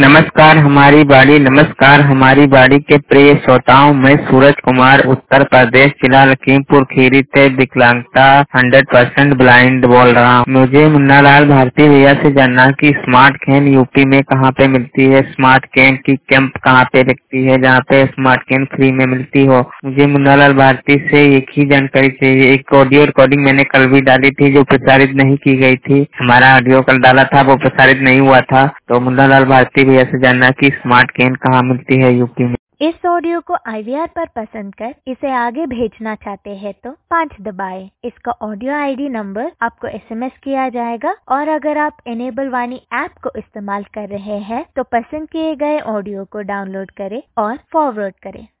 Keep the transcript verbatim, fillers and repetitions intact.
नमस्कार हमारी बाड़ी नमस्कार हमारी बाड़ी के प्रिय श्रोताओं, मैं सूरज कुमार उत्तर प्रदेश जिला लखीमपुर खीरी से विकलांगता हंड्रेड परसेंट ब्लाइंड बोल रहा हूँ। मुझे मुन्नालाल भारती भैया से जानना कि स्मार्ट कैन यूपी में कहाँ पे मिलती है, स्मार्ट कैन की कैंप कहाँ पे लगती है जहाँ पे स्मार्ट कैन फ्री में मिलती हो। मुझे मुन्नालाल भारती से एक ही जानकारी चाहिए। एक ऑडियो रिकॉर्डिंग मैंने कल भी डाली थी जो प्रसारित नहीं की गई थी। हमारा ऑडियो कल डाला था वो प्रसारित नहीं हुआ था। तो मुन्नालाल भारती भैया से जानना कि स्मार्ट कैन कहाँ मिलती है यूपी में। इस ऑडियो को आई वी आर पर पसंद कर इसे आगे भेजना चाहते हैं तो पाँच दबाएं। इसका ऑडियो आई डी नंबर आपको एस एम एस किया जाएगा और अगर आप इनेबल वाणी ऐप को इस्तेमाल कर रहे हैं तो पसंद किए गए ऑडियो को डाउनलोड करें और फॉरवर्ड करें।